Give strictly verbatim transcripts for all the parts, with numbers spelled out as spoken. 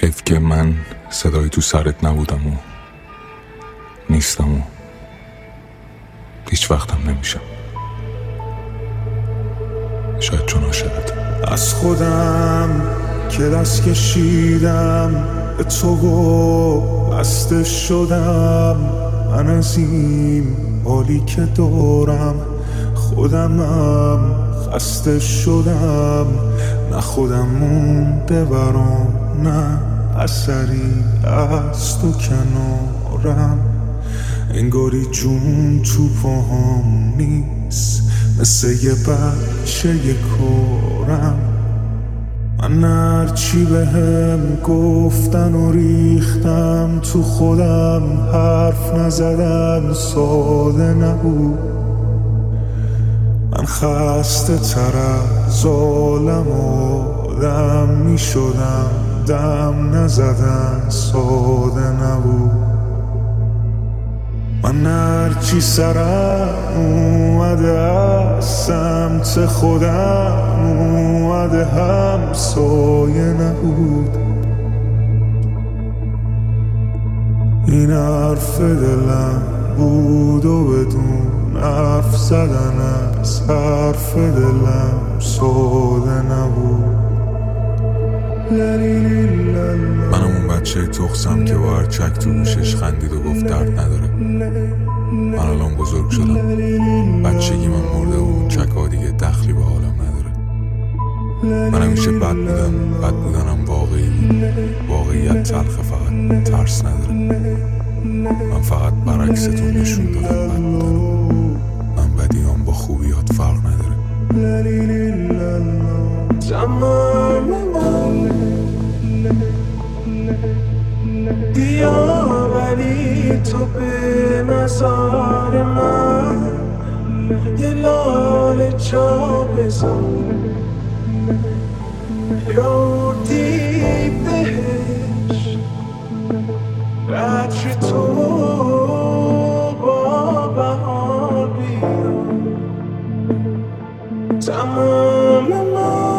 حیف که من صدایی تو سرت نبودم و نیستم و هیچ وقتم نمیشم. شاید چون عاشقتم. از خودم که دست کشیدم به تو و بسته شدم، من از این حالی که دارم خودمم خسته شدم. نه خودم مونده برام، نه اثری از تو کنارم. انگاری جون تو پاهم نیست، مثل یه بچه یه کارم. من هرچی بهم گفتن و ریختم تو خودم، حرف نزدن ساده نبود. من خسته تر از عالم آدم می شدم، دم نزدن ساده نبود. من هرچی سرم اومده از سمت خودم اومده، همسایه نبود. این حرف دلم بود و بدون حرف زدن از حرف دلم ساده نبود. منم اون بچه تخسم که با هر چک تو گوشش خندید و گفت درد نداره. من الان بزرگ شدم، بچگی من مرده و اون چک ها دیگه دخلی به حالم نداره. من همیشه بد بودم، بد بودنم واقعی بود. واقعیت تلخ، فقط ترس نداره. من فقط برعکستون نشون دادم بد بودنم. من بدیام با خوبیات فرق نداره. تمام من بیا ولی تو به مزار من یه لاله جا بزن، یادی بهش بچه تو با بهار بیا. تمام من.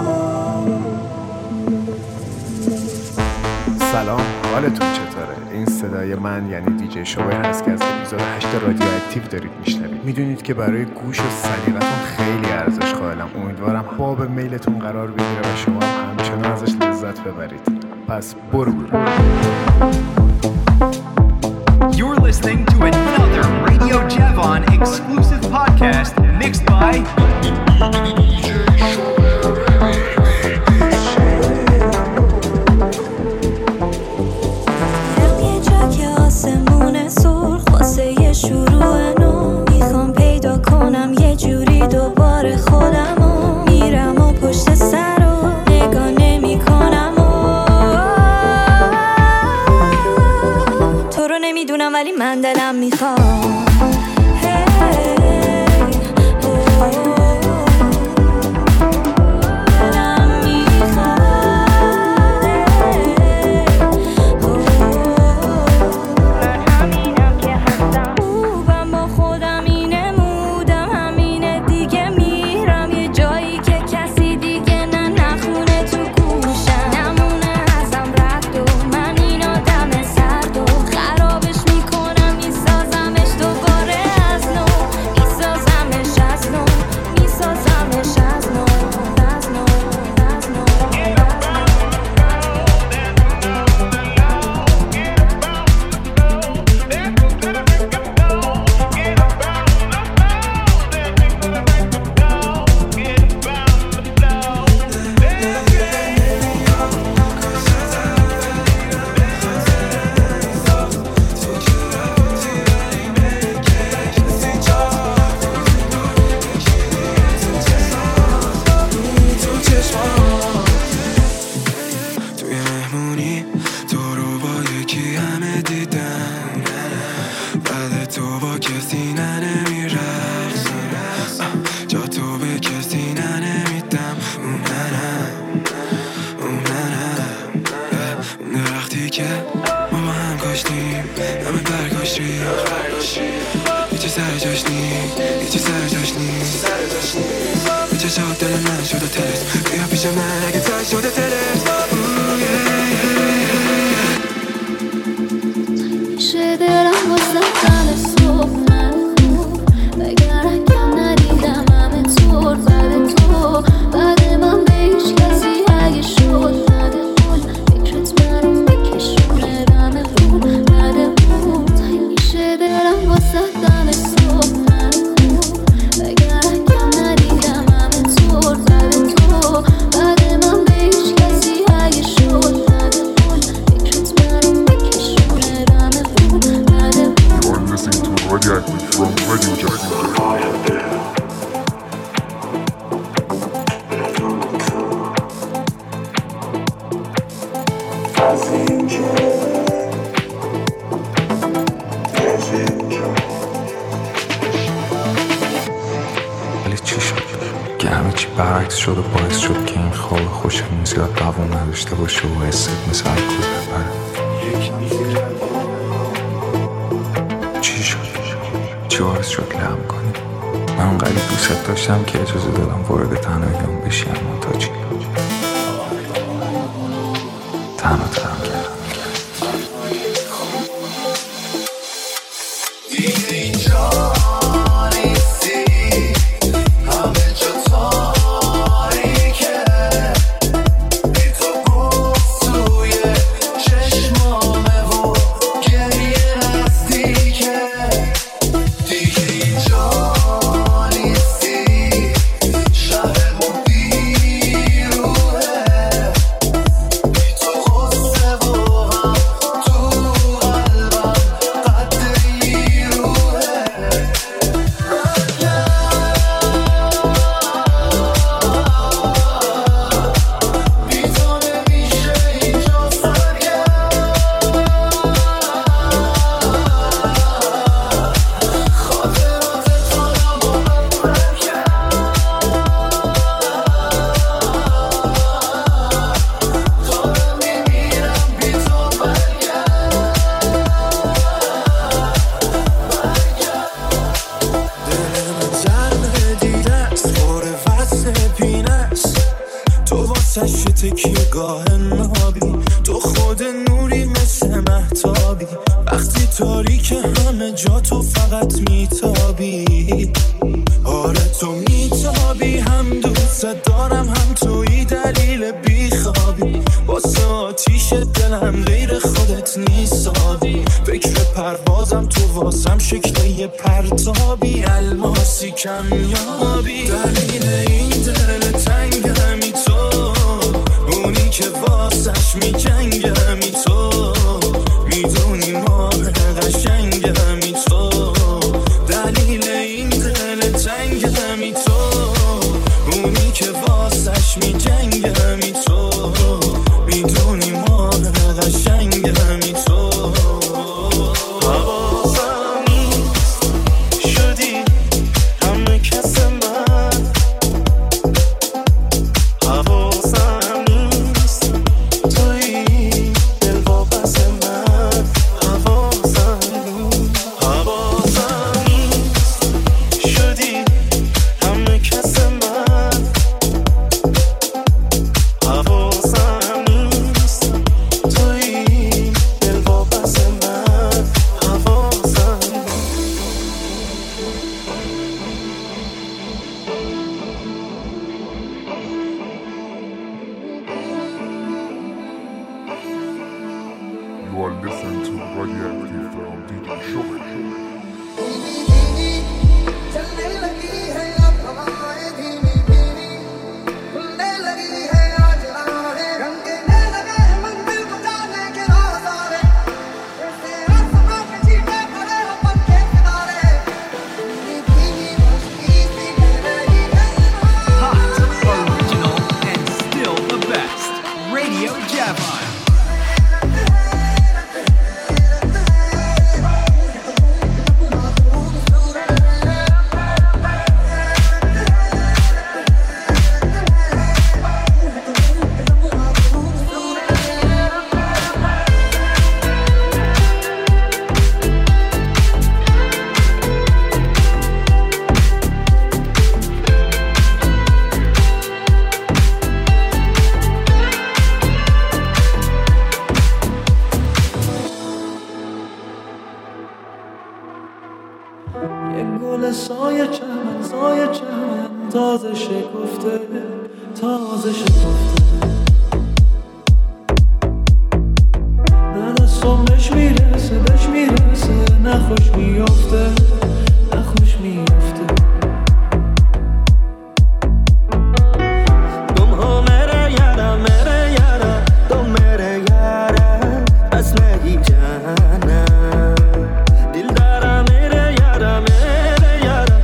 سلام، حالتون چطوره؟ این صدای من یعنی دیجی شوی هست که از اپیزود هشت رادیو اکتیو دارید میشنوید. میدونید که برای گوش و سلیقتون خیلی ارزش قائلم. امیدوارم باب میلتون قرار بگیره و شما هم همچنان ازش لذت ببرید. پس برو برو. You're listening to another Radio Javon exclusive podcast mixed by شروع نو. میخوام پیدا کنم یه جوری دوباره خودمو، میرم و پشت سر و نگاه نمی کنم و تو رو نمیدونم ولی من دلم میخوام. شده تلت بیا پیش من اگه تر شده تلت. برعکس شد و باعث شد که این خواب خوشمون زیاد دوام نداشته باشه و حست مثل الکل ببره. چی شد؟ چی باعث شد لهم کنی؟ من اونقدر دوست داشتم که اجازه دادم وارد تنهاییام بشی، اما تا چی؟ تنها ترم کردم.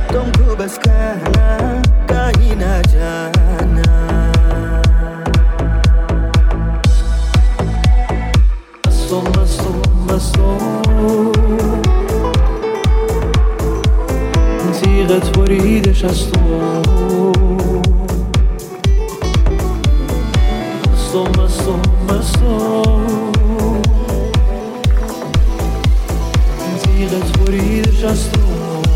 Bas kahna kahi na jana مستم مستم مستم تیغت بریدش از تو مستم مستم مستم تیغت بریدش از تو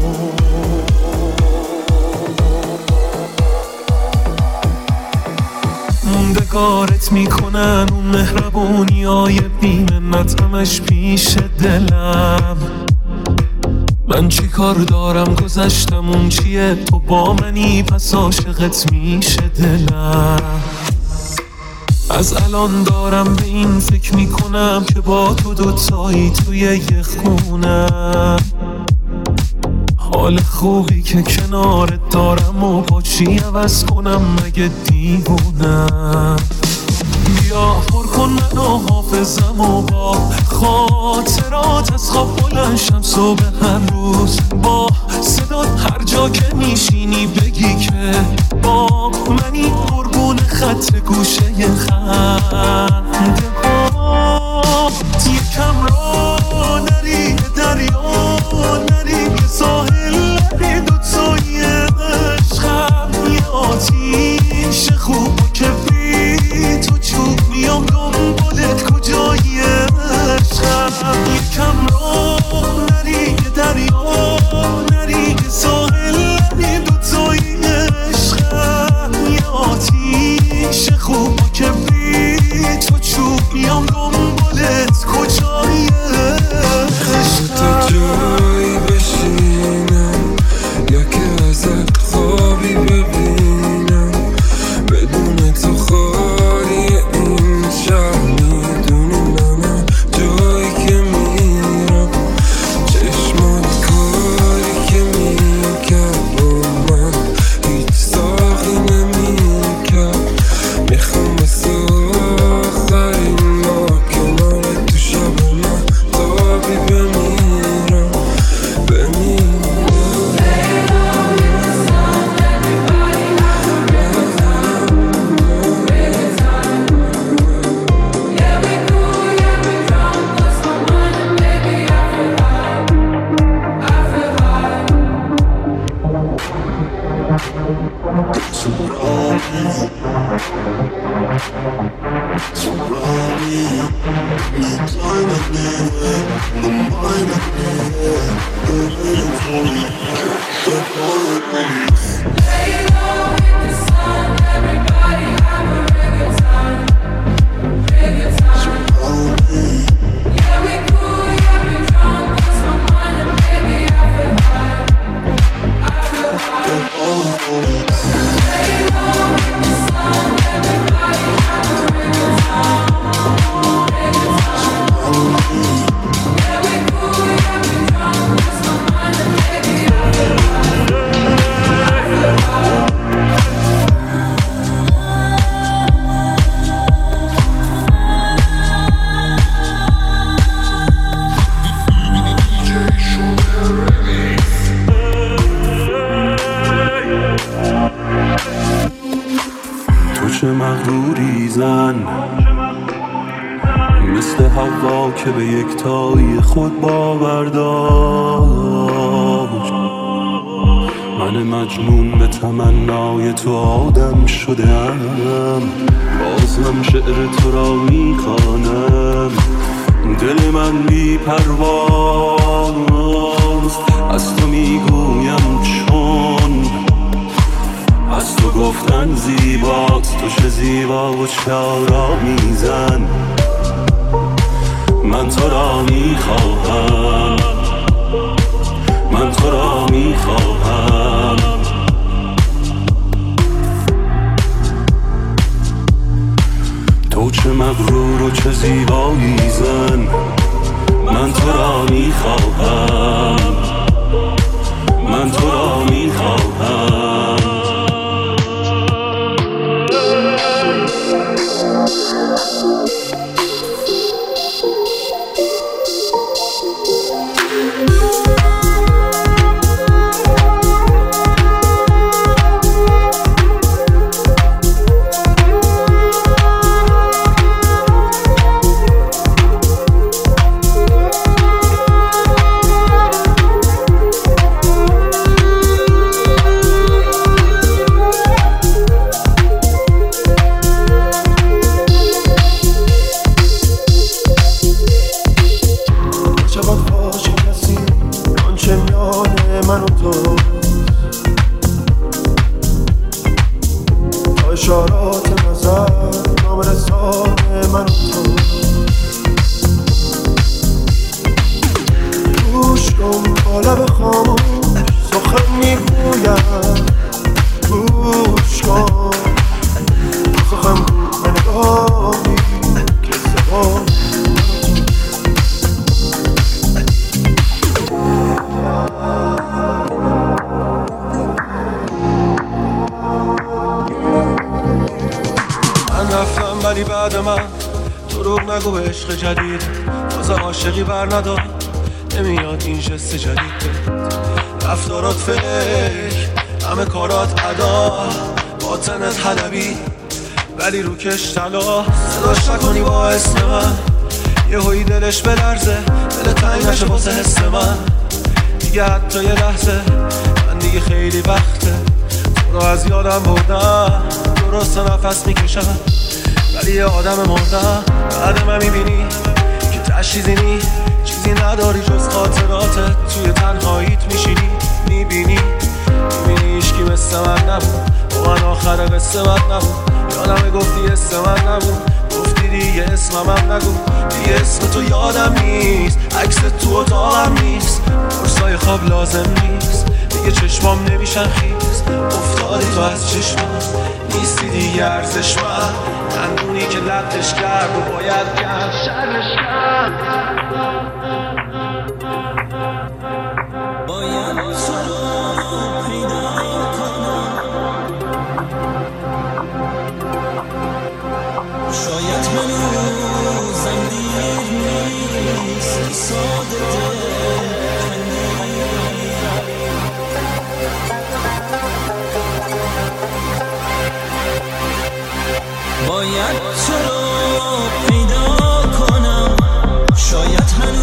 موندگارت میکنن اون مهربونی های بیمنت همش پیش دلم من چی کار دارم گذشتم اون چیه تو با منی پس عاشقت میشه دلم از الان دارم به این فکر میکنم که با تو دوتایی توی یه خونم حال خوبی که کنارت دارم و با چی عوض کنم مگه دیوونم بیا پر کن منو حافظم و با خاطرات از خواب بلند شم صبح هر روز با صدات هر جا که میشینی بگی که با منی قربون خط گوشه خنده ها یکم را نری دریا نری ساحل نری دوتای عشقم یه آتیش خوب که بی تو چوب میام دنبالت کجای عشقم یکم را نری دریا نری ساحل نری دوتای عشقم یه آتیش خوب که بی تو چوب میام دنبالت کجای عشقم تو جایی بشینم یا که ازت خوابی ببینم بدون تو خالی این شهر میدونی من جایی که میرم چشمات کاری که میکرد با من هیچ ساقی نمیکرد میخوام مثل آخرین ما کنار تو شب من تابی بمیرم بمیرم چه مغروری زن مثل هوا که به یک تایی خود باور داشت من مجنون به تمنای تو آدم شدم بازم شعر تو را میخوانم دل من بی پرواز از تو میگویم چون از تو گفتن زیباست تو چه زیبا و چه آرامیزن من تو را میخواهم من تو را میخواهم تو چه مغرور و چه زیبایی زن من تو را میخواهم من تو را میخواهم من و تو. گوش کن با لب خاموش سخن میگویم، گوش کن سخن گو به نگاهی که زبان من رفتم ولی بعد من دروغ نگو عشق جدید تازه عاشقی بر ندار، نمیاد این جست جدید. رفتارات فکر همه کارات ادا، باطنت حلبی ولی روکش طلا. صداش نکنی با اسم من یه هایی دلش بلرزه، دل تنگ نشه واسه حس من دیگه حتی یه لحظه. من دیگه خیلی وقته تو رو از یادم بردم، درست نفس میکشم ولی یه آدم مردم. بعد من میبینی که تشیزی نی چیزی نداری جز خاطراتت، توی تنهاییت میشینی میبینی میبینی ایشکی مثل من نبود، با من آخر قصه بد نبود. یادمه گفتی اسم من نبود، گفتی دیگه اسمم هم نگو، دیگه اسم تو یادم نیست، عکس تو اتاقم نیست، فرصای خواب لازم نیست، دیگه چشمام نمیشن خیز. افتادی تو از چشمم نیستی دیگه ارزش من، دندونی که لطش کرد و باید کرد شرش کرد. باید تو رو پیدا کنم، شاید هنوزم دیر نیست، ساده باید تو رو پیدا کنم، شاید هنوز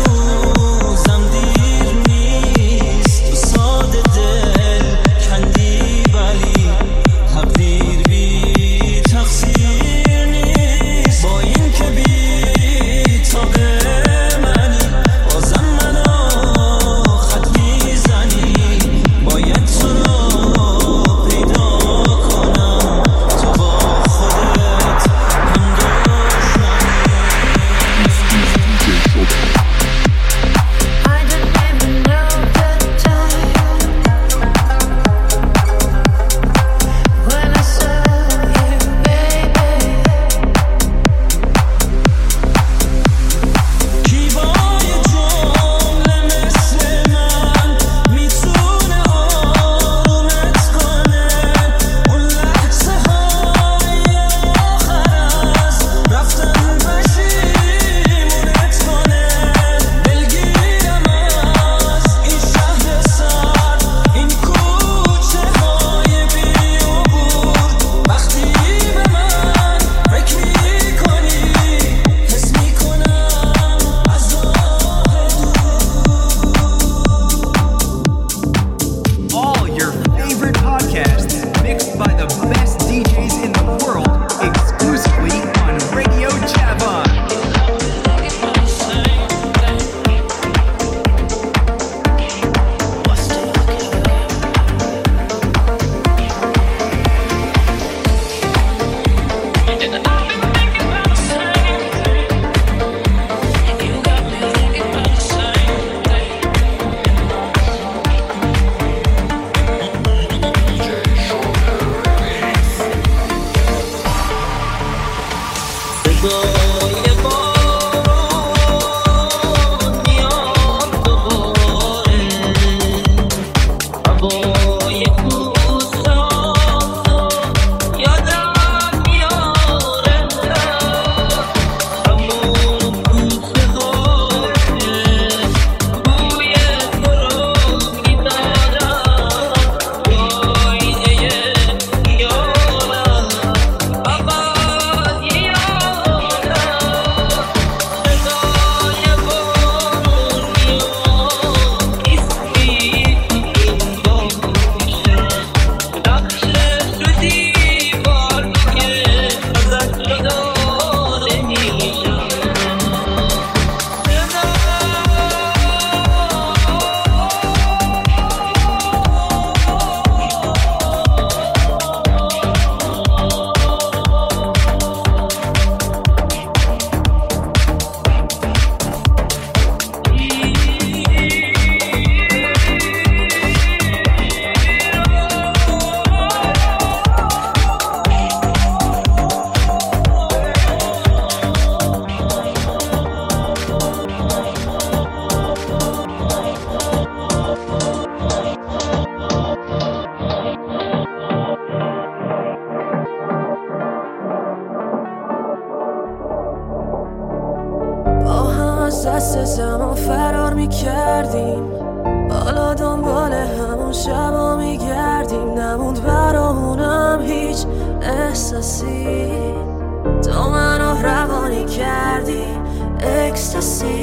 از دست زمان فرار میکردیم، حالا دنبال همون شبا میگردیم. نموند برامونم هیچ احساسی، تو منو روانی کردی اکستاسی.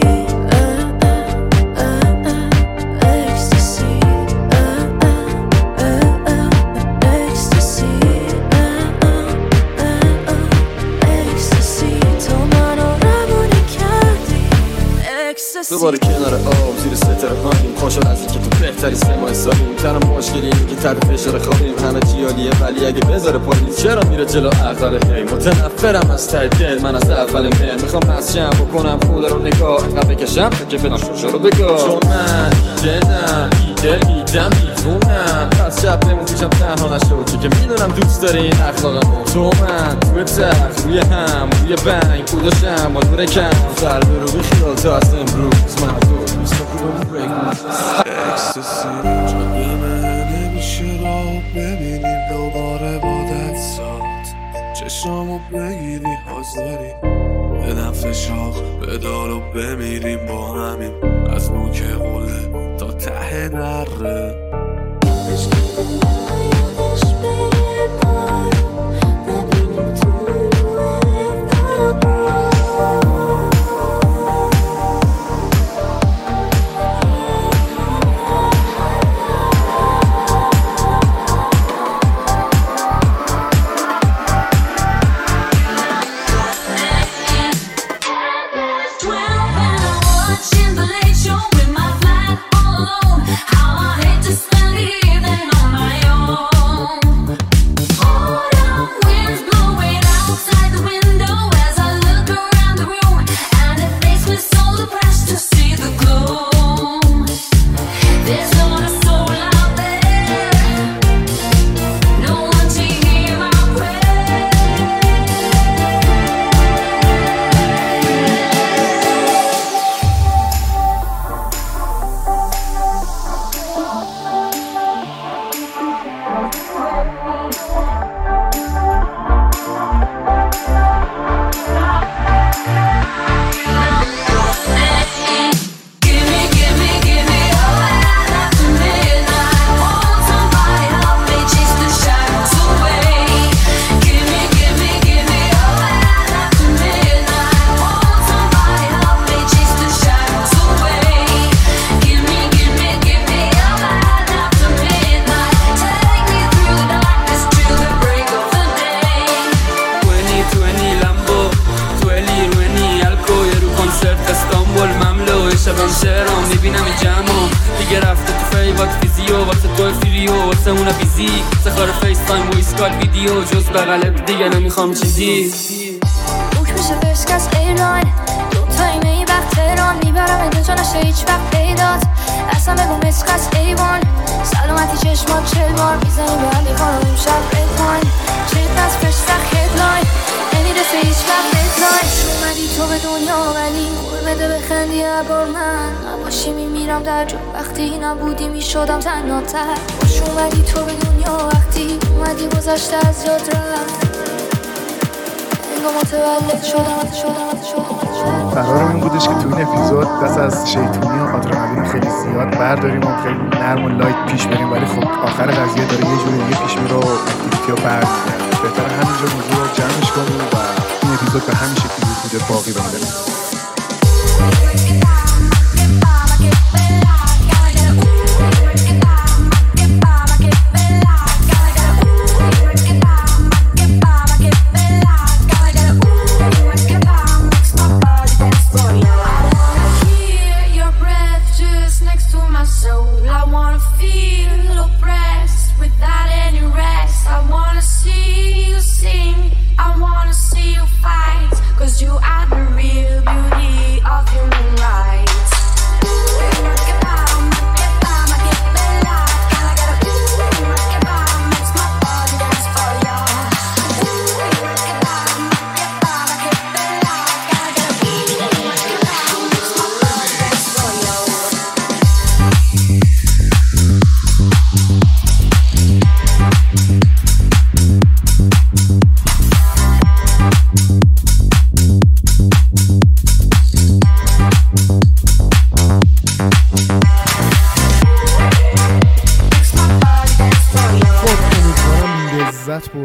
دوباره کنار آب زیر ستاره هاییم، خوشحال از اینکه تو بهتری سمای سالیم. تنم مشکلی اینه که تحت فشار خوابیم، همه جیالیه ولی اگه بذاره پایین چرا میره جلو عقل هی. متنفرم از ته دل من از اول من، میخوام مسجم بکنم خدا رو نگاه اینقدر بکشم که فلان شوشا رو بگاه. چون من دلم بیدل بیدم بیتونم، پس شب نمون پیشم تنها نشد که میدونم دوست داری این اخلاقمو. تو من توی تخت روی هم روی بنگ کوداشم ما دور کم فرد رو بخیال تا از امروز من تو دوست کنم بگم اکستاسی. جایمه نمیشه را ببینیم دوباره با دستات چشامو بگیری حاضری بدم فشاق بدار و بمیریم با همین از نوک قله تا ته دره. شبم میبینم این جمع دیگه رفته تو فیوات فیزیو واسه تو فیریو واسه اون بیزی سخار فیس تایم و ایسکال ویدیو جز بغلت دیگه نمیخوام چیزی. بوک میشه فرست کس ایرلاین دو تا ایمه وقت تهران میبرم ادن جا نشه هیچ وقت پیدات اصلا بگو مسخص ایوان سلامتی چشمات چل بار میزنی به هم دیخوانم امشب ریدلاین چیت از فرست وقت هدلاین نمیرسه هیچ وقت ریدلاین اومدی تو به دنیا ولی قول بده بخندی عبار من نباشی میمیرم در جو وقتی نبودی میشدم تنها تر خوش اومدی تو به دنیا وقتی اومدی گذشته از یاد رفت متولد شدم شدم شدم. قرارم این بودش که تو این اپیزود دست از شیطونی و آدرنالین خیلی زیاد برداریم و خیلی نرم و لایت پیش بریم، ولی خب آخر قضیه داره یه جوری دیگه پیش میره و اکتیویتی رو برد بهتره همینجا موضوع رو جمعش کنیم و این اپیزود به همین شکلی بوده باقی بمونه. You are the real beauty of human life.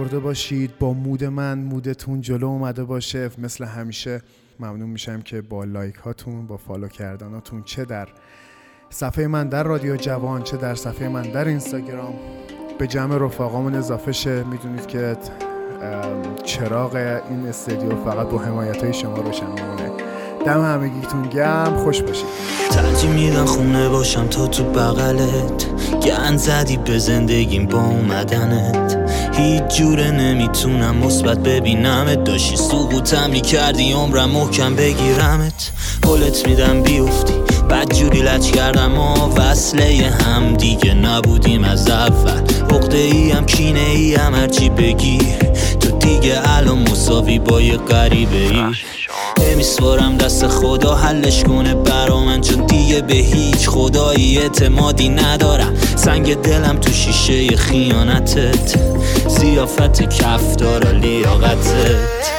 خورده باشید با مود من، مودتون جلو اومده باشه. مثل همیشه ممنون میشم که با لایک هاتون، با فالو کردناتون، چه در صفحه من در رادیو جوان چه در صفحه من در اینستاگرام، به جمع رفقامون اضافه شه. میدونید که چراغ این استودیو فقط با حمایت‌های شما روشن میمونه. دم همگیتون گرم، خوش باشید. ترجیح میدم خونه باشم تا تو بغلت، گند زدی به زندگیم با اومدنت، هیچ جوره نمیتونم مثبت ببینمت، داشتی سقوطم میکردی عمرم محکم بگیرمت، قولت میدم بیفتی بد جوری لج کردم و وصله هم دیگه نبودیم از اول، عقده ای هم کینه ای هم هرچی بگی تو دیگه الان مساوی با یه غریبه ای، نمیسپارم دست خدا حلش کنه برا من، چون دیگه به هیچ خدایی اعتمادی ندارم، سنگ دلم تو شیشه خیانتت، زیافت کفدار لیاقتت،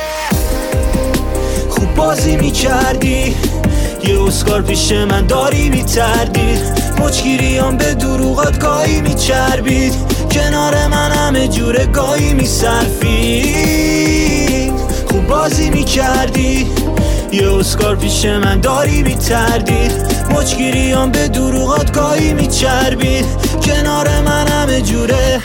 خوب بازی میکردی یه اسکار پیش من داری میتردید، مچگیریان به دروغات گاهی میچربید، کنار من همه جوره گاهی میصرفید، خوب بازی میکردی یه اسکار پیش من داری میتردید، مچگیریان به دروغات گاهی میچربید، کنار من همه جوره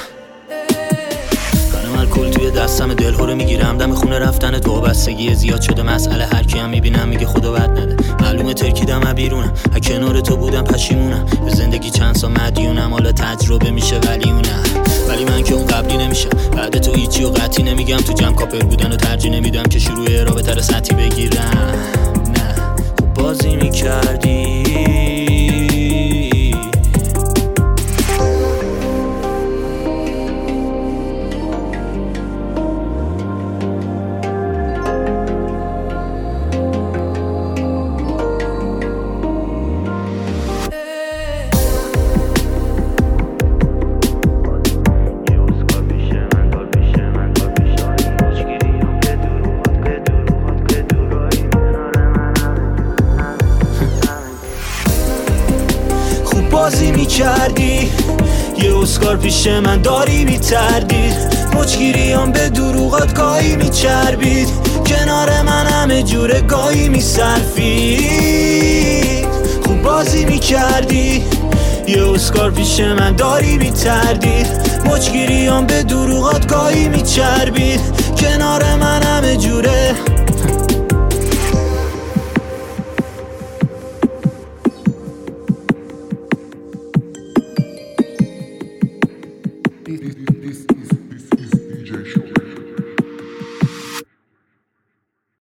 کل توی دستم دلهوره میگیرم، دم خونه رفتنت وابستگی زیاد شده مسئله، هر کی هم میبینم میگه خدا بد نده، معلومه ترکیدم بیرونم، از کنار تو بودم پشیمونم، به زندگی چند سال مدیونم، حالا تجربه میشه ولی اونم، ولی من که اون قبلی نمیشم، بعد تو هیچی و قطعی نمیگم، تو جمع کاپر بودن و ترجیح نمیدم که شروع رابطه رو سطحی بگیرم، نه خوب بازی میکردی. بازی میکردی یه اسکار پیش من داری میتردید، مچگیریان به دروغات گاهی میچربید، کنار من همه جوره گاهی میصرفید، خوب بازی میکردی یه اسکار پیش من داری میتردید، مچگیریان به دروغات گاهی میچربید، کنار من همه جوره